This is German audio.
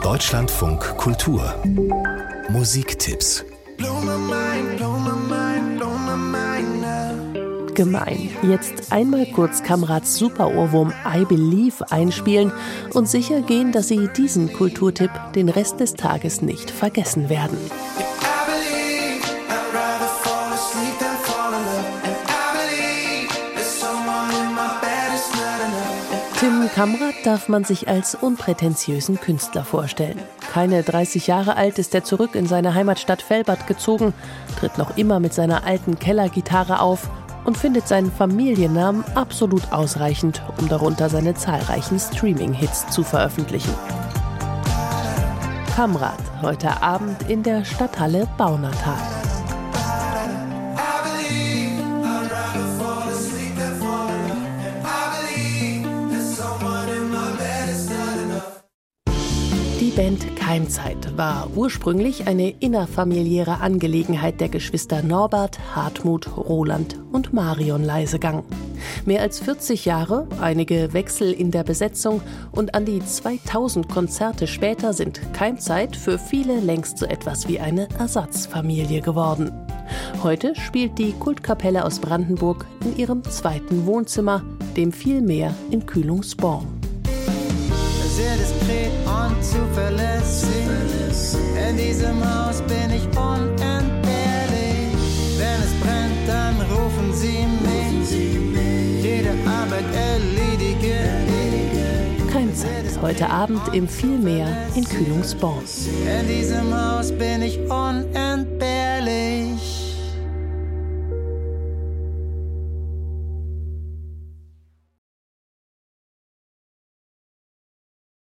Deutschlandfunk Kultur Musiktipps. Gemein. Jetzt einmal kurz Kamrads Super-Ohrwurm I Believe einspielen und sicher gehen, dass Sie diesen Kulturtipp den Rest des Tages nicht vergessen werden. Tim Kamrat darf man sich als unprätentiösen Künstler vorstellen. Keine 30 Jahre alt ist er zurück in seine Heimatstadt Velbert gezogen, tritt noch immer mit seiner alten Kellergitarre auf und findet seinen Familiennamen absolut ausreichend, um darunter seine zahlreichen Streaming-Hits zu veröffentlichen. Kamrat, heute Abend in der Stadthalle Baunatal. Die Band Keimzeit war ursprünglich eine innerfamiliäre Angelegenheit der Geschwister Norbert, Hartmut, Roland und Marion Leisegang. Mehr als 40 Jahre, einige Wechsel in der Besetzung und an die 2000 Konzerte später sind Keimzeit für viele längst so etwas wie eine Ersatzfamilie geworden. Heute spielt die Kultkapelle aus Brandenburg in ihrem zweiten Wohnzimmer, dem Vielmeer in Kühlungsborn. Sehr diskret und zuverlässig. In diesem Haus bin ich unentbehrlich. Wenn es brennt, dann rufen Sie mich. Jede Arbeit erledige ich. Keimzeit, heute Abend im Vielmeer in Kühlungsborn. In diesem Haus bin ich unentbehrlich.